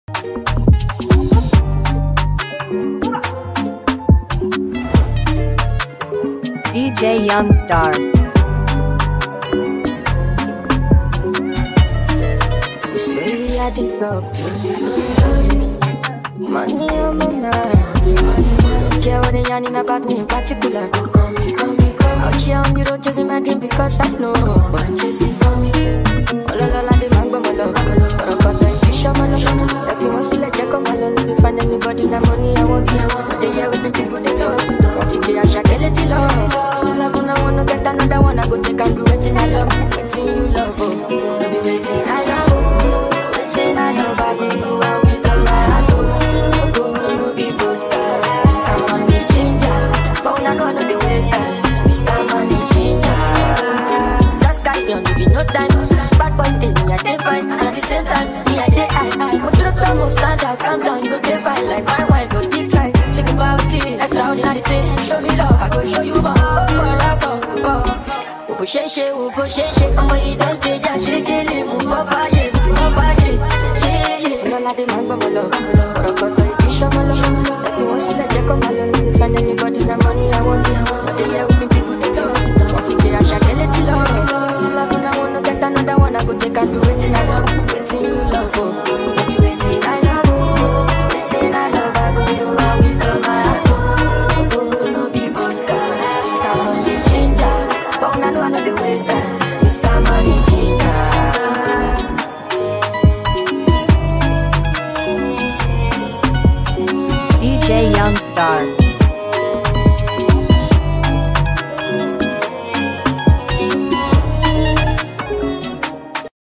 DJ Youngstar. Slowly I develop. Money on my mind. Don't care what they yarning about me in particular. Call me. Out here on the road chasing my dream because I know what I'm chasing for me. All of the man go my love. But I got the fish on my love. If you want to let you come along, if you find anybody that money I want you. They hear with the people they love. Want to be a shakeleti love. See love when I wanna get another one. I go take and do waiting I love. Waiting you love. Oh, no be waiting I love. Waiting I love. I need you and we love like I do. No be good. Mr. Money Ginger. But I know the waste time. Mr. Money Ginger. Just carry on, give you no time. Bad boy in me, I dey fine. And at the same time, me I dey high. But you don't know, stand out, calm down. You go dey fine like my wife, go deep like. Sick about it, extraordinary things. Show me love, I go show you more. Ugo shenshe, I'ma eat and pay, yeah, she kill him, move for fire, yeah. All of the man, but my love. But I got the fish on my love. If you want to let you come along, if you find anybody that money I want you. But they hear with the people they love. Want to be a shakeleti love. See love when I wanna get another one, I go take and do it in I love.